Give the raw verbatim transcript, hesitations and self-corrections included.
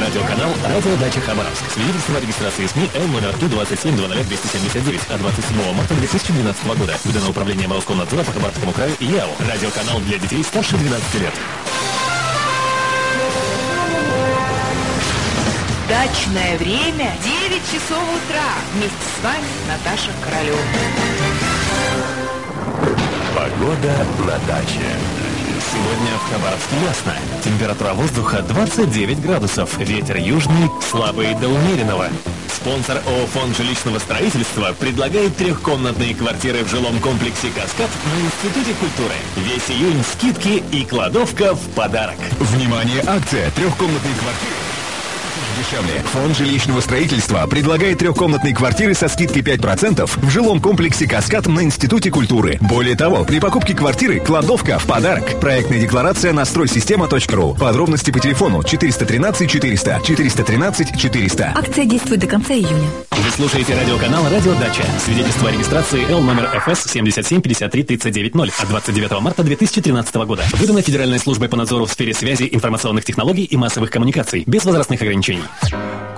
Радиоканал «Радиодача Хабаровск». Свидетельство о регистрации СМИ Л номер Т двадцать семь двадцать двести семьдесят девять от двадцать седьмого марта две тысячи двенадцатого года. Выдано управлением Роскомнадзора по Хабаровскому краю и ЯО. Радиоканал для детей старше двенадцати лет. Дачное время девять часов утра. Вместе с вами Наташа Королева. Погода на даче. Сегодня в Хабаровске ясно. Температура воздуха двадцать девять градусов. Ветер южный, слабый до умеренного. Спонсор ООО «Фонд жилищного строительства» предлагает трехкомнатные квартиры в жилом комплексе «Каскад» на Институте культуры. Весь июнь скидки и кладовка в подарок. Внимание, акция! Трехкомнатные квартиры дешевле. Фонд жилищного строительства предлагает трехкомнатные квартиры со скидкой пять процентов в жилом комплексе «Каскад» на Институте культуры. Более того, при покупке квартиры кладовка в подарок. Проектная декларация на стройсистема точка ру. Подробности по телефону четыреста тринадцать четыреста, четыреста тринадцать четыреста. Акция действует до конца июня. Вы слушаете радиоканал «Радиодача». Свидетельство о регистрации Л номер Ф С семь семь пять три три девять ноль от двадцать девятого марта две тысячи тринадцатого года. Выдано Федеральной службой по надзору в сфере связи, информационных технологий и массовых коммуникаций. Без возрастных ограничений.